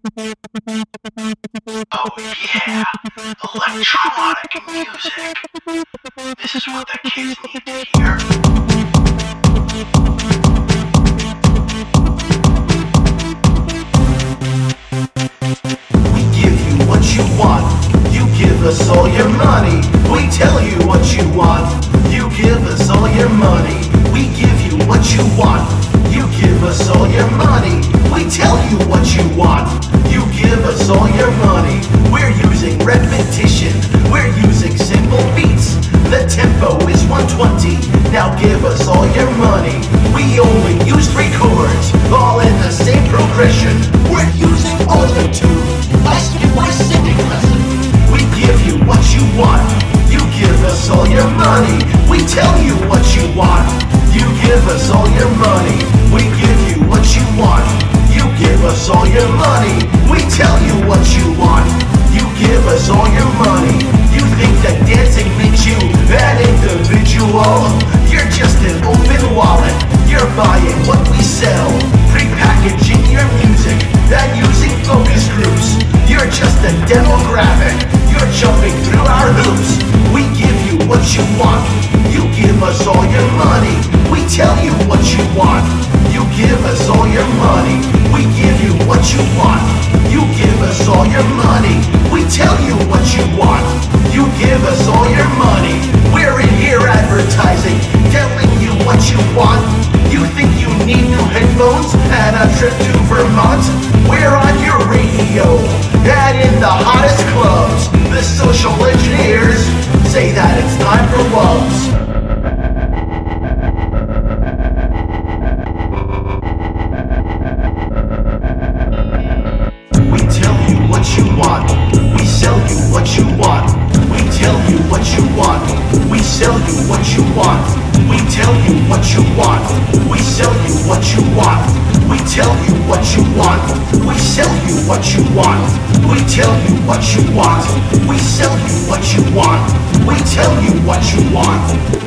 Oh yeah, electronic music. This is what the kids need to hear. We give you what you want, you give us all your money. We tell you what you want, you give us all your money. We give you what you want, you give us all your money. We tell you what you want, you give us all your money. We're using repetition, we're using simple beats. The tempo is 120, now give us all your money. We only use 3 chords, all in the same progression. We're using auto-tune, I skip my singing lesson. We give you what you want, you give us all your money. We tell you what you want, you give us all your money. We give you what you want, you give us all your money. We tell you what you want, you give us all your money. You think that dancing makes you an individual? You're just an open wallet, you're buying what we sell, pre-packaging your music and using focus groups. You're just a demographic, you're jumping through our hoops. We give you what you want, you give us all your money. We tell you what you want, you give us all your money. We give you what you want, you give us all your money. We tell you what you want, you give us all your money. We're in here advertising, telling you what you want. You think you need new headphones and a trip to Vermont? We're on your radio and in the hottest clubs. The social engineers say that it's time for loves. We tell you what you want, we sell you what you want. We tell you what you want, we sell you what you want. We tell you what you want, we sell you what you want. We tell you what you want, we sell you what you want. We tell you what you want, we sell you what you want. We tell you what you want.